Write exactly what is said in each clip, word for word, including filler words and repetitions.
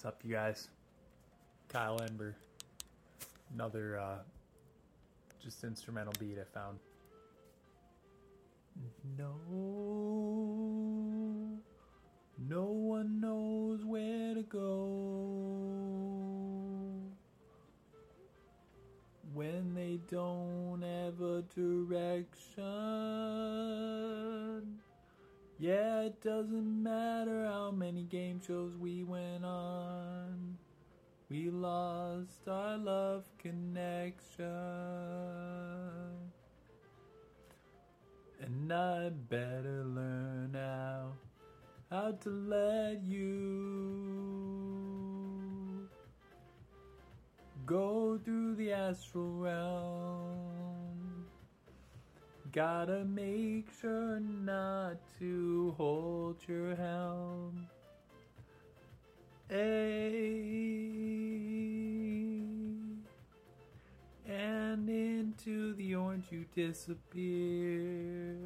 What's up, you guys? Kyle Ember. Another uh, just instrumental beat I found. No, no one knows where to go when they don't have a direction. Yeah, it doesn't matter how many game shows we went on. We lost our love connection. And I better learn now how to let you go through the astral realm. Gotta make sure not to hold your helm. Ay. And into the orange you disappear.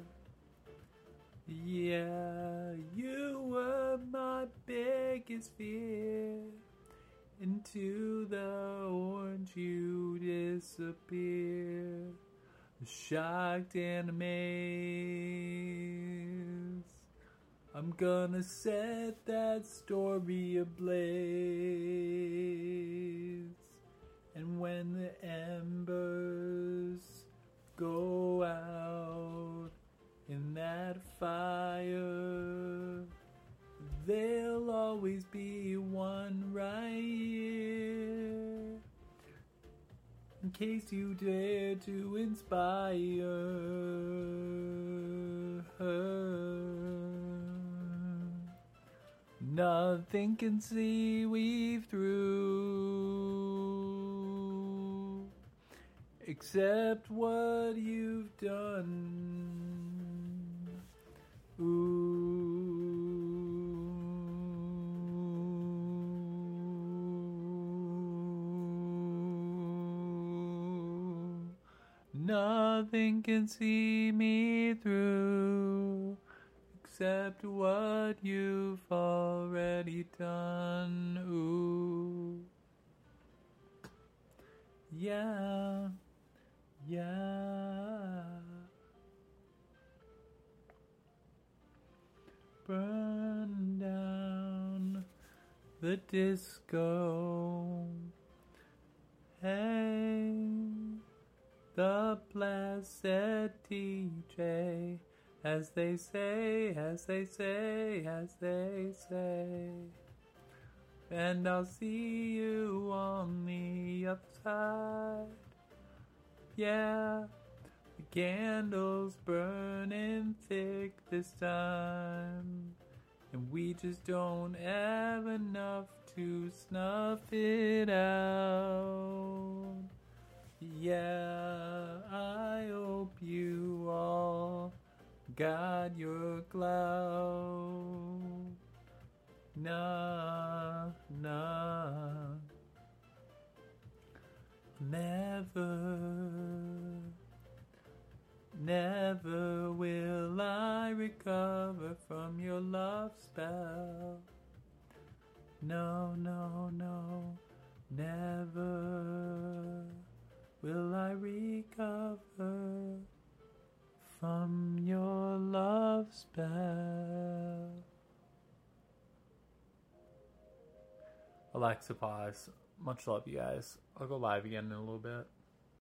Yeah, you were my biggest fear. Into the orange you disappear. Shocked and amazed, I'm gonna set that story ablaze. And when the embers go out in that fire, there'll always be one right here, in case you dare to inspire her. Nothing can see weave through except what you've done. Ooh. Nothing can see me through except what you've already done. Ooh. Yeah, yeah. Burn down the disco. Hey, the placid D J, as they say, as they say, as they say. And I'll see you on the other side. Yeah, the candle's burning thick this time, and we just don't have enough to snuff it out. Yeah, I hope you all got your glow. Nah, nah, never, never will I recover from your love spell. No, no, no, never will I recover from your love spell. Alexa, pause. Much love, you guys. I'll go live again in a little bit.